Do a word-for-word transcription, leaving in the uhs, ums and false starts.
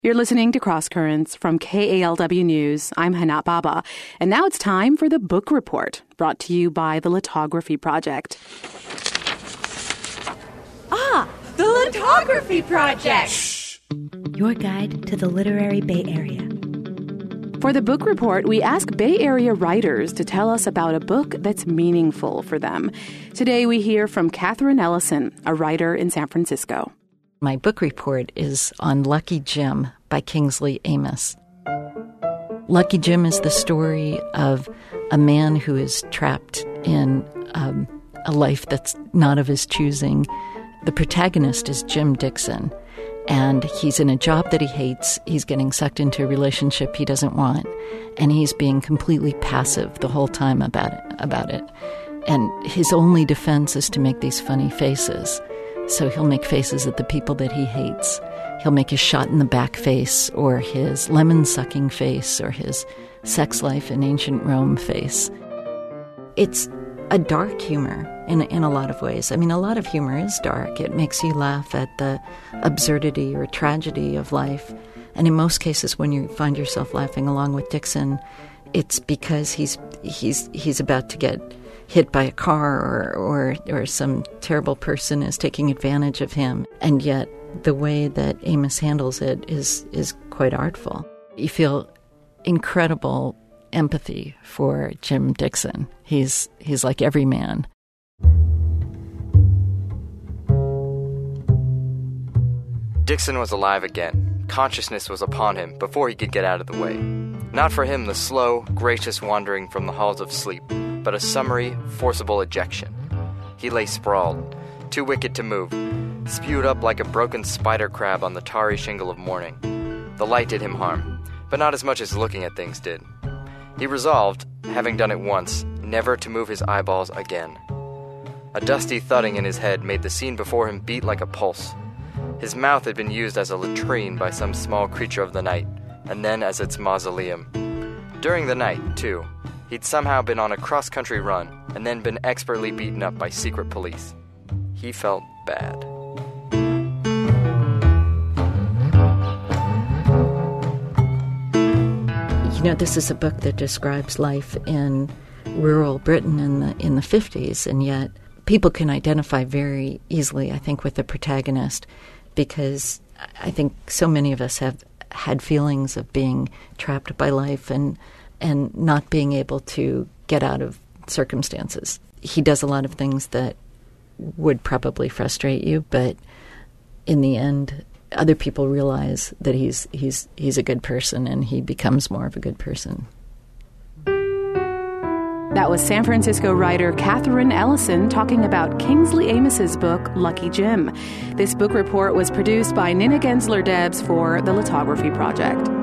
You're listening to Cross Currents from K A L W News. I'm Hanat Baba. And now it's time for the Book Report, brought to you by the Lithography Project. Ah, the Lithography Project! Shh. Your guide to the literary Bay Area. For the Book Report, we ask Bay Area writers to tell us about a book that's meaningful for them. Today we hear from Catherine Ellison, a writer in San Francisco. My book report is on Lucky Jim by Kingsley Amis. Lucky Jim is the story of a man who is trapped in um, a life that's not of his choosing. The protagonist is Jim Dixon, and he's in a job that he hates. He's getting sucked into a relationship he doesn't want, and he's being completely passive the whole time about it. About it. And his only defense is to make these funny faces. So he'll make faces at the people that he hates. He'll make his shot-in-the-back face, or his lemon-sucking face, or his sex life in ancient Rome face. It's a dark humor in, in a lot of ways. I mean, a lot of humor is dark. It makes you laugh at the absurdity or tragedy of life. And in most cases, when you find yourself laughing along with Dixon, it's because he's he's he's about to get hit by a car, or, or or some terrible person is taking advantage of him. And yet the way that Amis handles it is is quite artful. You feel incredible empathy for Jim Dixon. He's he's like every man. Dixon was alive again. Consciousness was upon him before he could get out of the way. Not for him the slow, gracious wandering from the halls of sleep, but a summary, forcible ejection. He lay sprawled, too wicked to move, spewed up like a broken spider crab on the tarry shingle of morning. The light did him harm, but not as much as looking at things did. He resolved, having done it once, never to move his eyeballs again. A dusty thudding in his head made the scene before him beat like a pulse. His mouth had been used as a latrine by some small creature of the night, and then as its mausoleum. During the night, too, he'd somehow been on a cross-country run and then been expertly beaten up by secret police. He felt bad. You know, this is a book that describes life in rural Britain in the in the fifties, and yet people can identify very easily, I think, with the protagonist, because I think so many of us have had feelings of being trapped by life and and not being able to get out of circumstances. He does a lot of things that would probably frustrate you, but in the end, other people realize that he's he's he's a good person, and he becomes more of a good person. That was San Francisco writer Catherine Ellison talking about Kingsley Amis's book, Lucky Jim. This book report was produced by Nina Gensler-Debs for the Lithography Project.